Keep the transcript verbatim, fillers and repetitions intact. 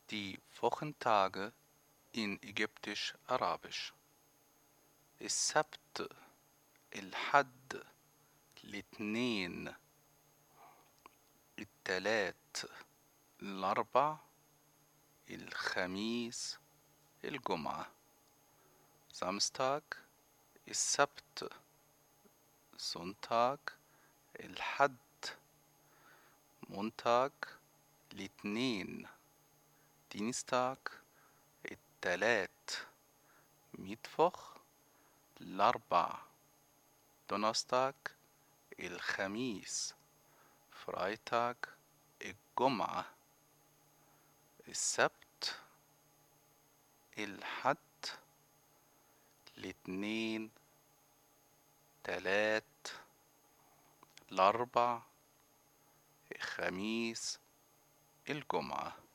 Die Wochentage in Ägyptisch-Arabisch. السبت، الحد، الاثنين، التلات، الأربع، الخميس، الجمعة. Samstag السبت، Sonntag الحد، Montag الاثنين، Dienstag التلات، Mittwoch الأربع، Donnerstag الخميس، Freitag الجمعة. السبت، الحد، الاثنين، تلات، الأربع، الخميس، الجمعة.